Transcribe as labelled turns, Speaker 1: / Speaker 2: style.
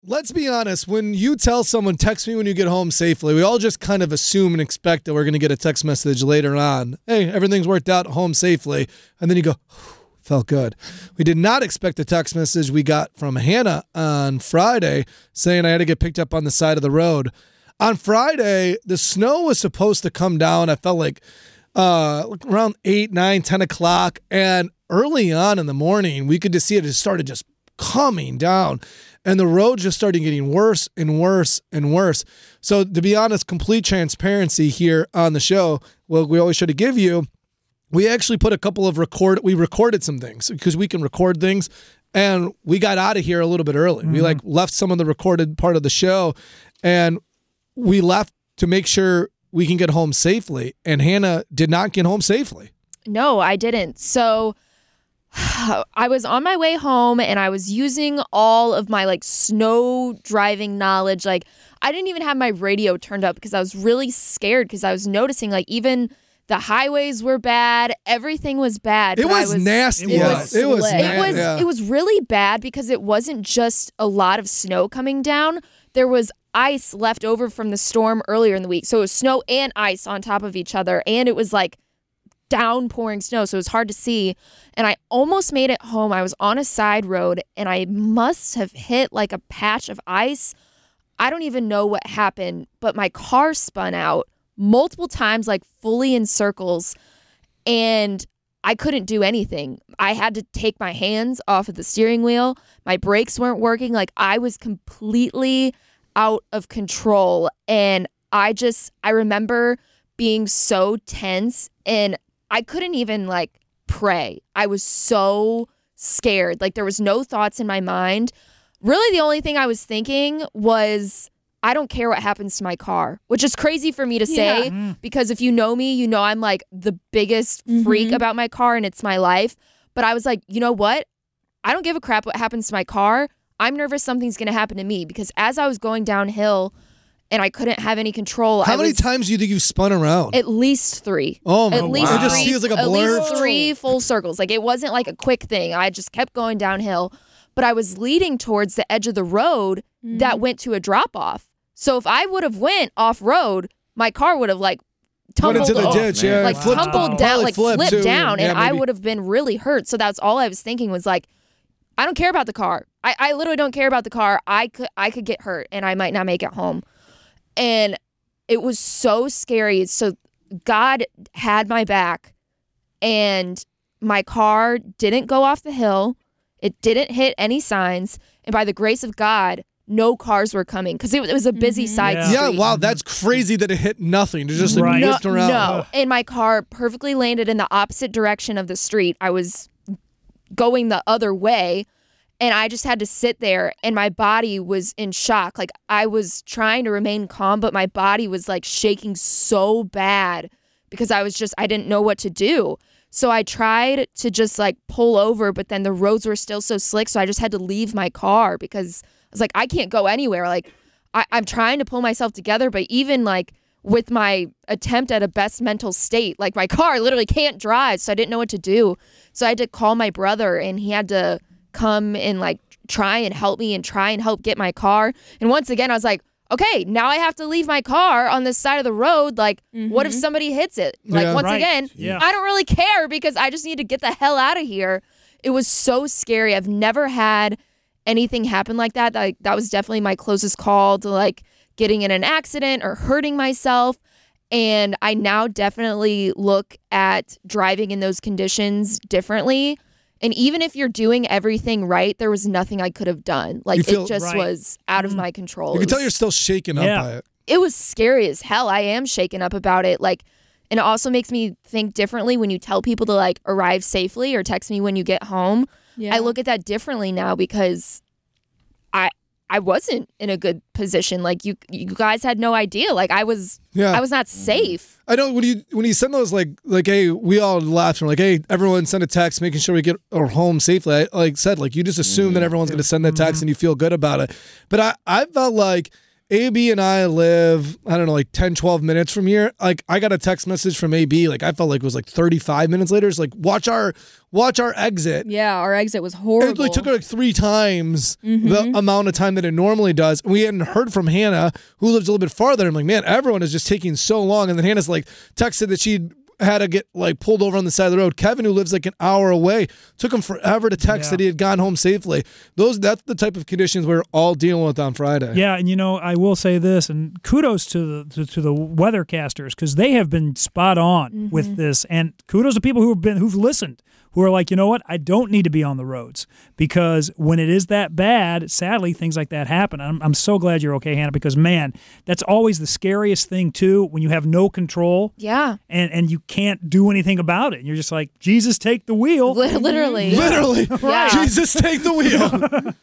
Speaker 1: let's be honest. When you tell someone, text me when you get home safely, we all just kind of assume and expect that we're going to get a text message later on. Hey, everything's worked out, home safely. And then you go, felt good. We did not expect the text message we got from Hannah on Friday saying I had to get picked up on the side of the road. On Friday, the snow was supposed to come down. I felt like around 8, 9, 10 o'clock. And early on in the morning, we could just see it just started just coming down. And the road just started getting worse and worse and worse. So to be honest, complete transparency here on the show, well, we always try to give you, we actually put a couple of we recorded some things because we can record things, and we got out of here a little bit early. We left some of the recorded part of the show, and we left to make sure we can get home safely. And Hannah did not get home safely.
Speaker 2: No, I didn't. So I was on my way home and I was using all of my snow driving knowledge. I didn't even have my radio turned up because I was really scared because I was noticing even the highways were bad. Everything was bad.
Speaker 1: It was nasty.
Speaker 2: It was really bad because it wasn't just a lot of snow coming down. There was ice left over from the storm earlier in the week. So it was snow and ice on top of each other. And it was downpouring snow, so it was hard to see. And I almost made it home. I was on a side road and I must have hit a patch of ice. I don't even know what happened, but my car spun out multiple times, fully in circles, and I couldn't do anything. I had to take my hands off of the steering wheel. My brakes weren't working. I was completely out of control. And I remember being so tense, and I couldn't even pray. I was so scared. There was no thoughts in my mind. Really, the only thing I was thinking was, I don't care what happens to my car, which is crazy for me to say because if you know me, you know I'm the biggest freak about my car and it's my life. But I was you know what? I don't give a crap what happens to my car. I'm nervous something's going to happen to me because as I was going downhill and I couldn't have any control.
Speaker 1: How many times do you think you spun around?
Speaker 2: At least 3.
Speaker 1: Oh, my
Speaker 2: God.
Speaker 1: It just feels like a blur.
Speaker 2: At least 3 full circles. It wasn't a quick thing. I just kept going downhill. But I was leading towards the edge of the road that went to a drop-off. So if I would have went off-road, my car would have tumbled
Speaker 1: into the ditch,
Speaker 2: tumbled down, flipped down, and
Speaker 1: maybe.
Speaker 2: I would have been really hurt. So that's all I was thinking was I don't care about the car. I literally don't care about the car. I could get hurt and I might not make it home. And it was so scary. So God had my back, and my car didn't go off the hill. It didn't hit any signs. And by the grace of God, no cars were coming because it was a busy side street.
Speaker 1: Yeah, wow, that's crazy that it hit nothing. It just whipped around.
Speaker 2: No, and my car perfectly landed in the opposite direction of the street. I was going the other way, and I just had to sit there, and my body was in shock. I was trying to remain calm, but my body was shaking so bad because I didn't know what to do. So I tried to just pull over, but then the roads were still so slick, so I just had to leave my car because I was I can't go anywhere. I'm trying to pull myself together, but even with my attempt at a best mental state, my car literally can't drive, so I didn't know what to do. So I had to call my brother, and he had to come and try and help me and try and help get my car. And once again, I was okay, now I have to leave my car on this side of the road. What if somebody hits it? Again, I don't really care because I just need to get the hell out of here. It was so scary. I've never had anything happen like that. That was definitely my closest call to getting in an accident or hurting myself. And I now definitely look at driving in those conditions differently. And even if you're doing everything right, there was nothing I could have done. It just was out of my control.
Speaker 1: You can tell you're still shaken up by it.
Speaker 2: It was scary as hell. I am shaken up about it. And it also makes me think differently when you tell people to arrive safely or text me when you get home. Yeah. I look at that differently now because I wasn't in a good position. You guys had no idea. I was not safe.
Speaker 1: I know when you send those hey, we all laughed and we're hey, everyone send a text making sure we get our home safely. I said you just assume that everyone's going to send that text and you feel good about it. But I felt AB and I live, I don't know, like 10, 12 minutes from here. Like I got a text message from AB. Like I felt like it was like 35 minutes later. It's like, watch our exit.
Speaker 3: Yeah, our exit was horrible.
Speaker 1: It like took her like 3 times the amount of time that it normally does. And we hadn't heard from Hannah, who lives a little bit farther. I'm like, man, everyone is just taking so long. And then Hannah's like texted that she'd had to get like pulled over on the side of the road. Kevin, who lives like an hour away, took him forever to text that he had gone home safely. That's the type of conditions we're all dealing with on Friday.
Speaker 4: Yeah, and I will say this, and kudos to the weathercasters, because they have been spot on with this, and kudos to people who've listened, who are like, you know what, I don't need to be on the roads, because when it is that bad, sadly, things like that happen. I'm so glad you're okay, Hannah, because, man, that's always the scariest thing, too, when you have no control.
Speaker 2: Yeah.
Speaker 4: And you can't do anything about it. And you're just like, Jesus, take the wheel.
Speaker 2: Literally.
Speaker 1: Literally.
Speaker 2: Yeah.
Speaker 1: Jesus, take the wheel.